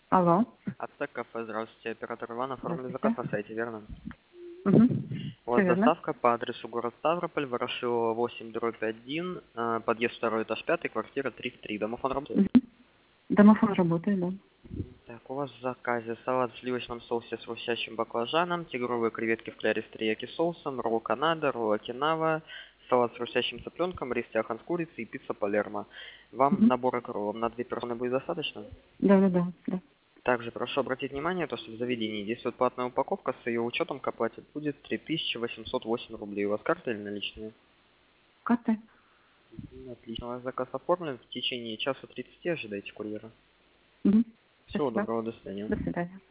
Алло. Ацтек кафе, здравствуйте. Оператор Иван, оформили заказ Здравствуйте. на сайте, верно? Угу. У Все вас верно. доставка по адресу город Ставрополь, Ворошилова 8/1, подъезд 2 этаж 5, квартира 33. Домофон работает? Угу. Домофон работает, да. Так, у вас в заказе салат в сливочном соусе с хрустящим баклажаном, тигровые креветки в кляре с терияки соусом, ролл Канада, ролл Окинава, салат с хрустящим цыпленком, рис тяхан с курицей и пицца Палермо. Вам Угу. набора роллов на 2 персоны будет достаточно? Да. Также прошу обратить внимание, то, что в заведении действует платная упаковка, с ее учетом к оплате будет 3808 рублей. У вас карта или наличные? Карта. Отлично. У вас заказ оформлен. В течение часа 30 ожидайте курьера. Угу. Всего Спасибо. доброго, до свидания. До свидания.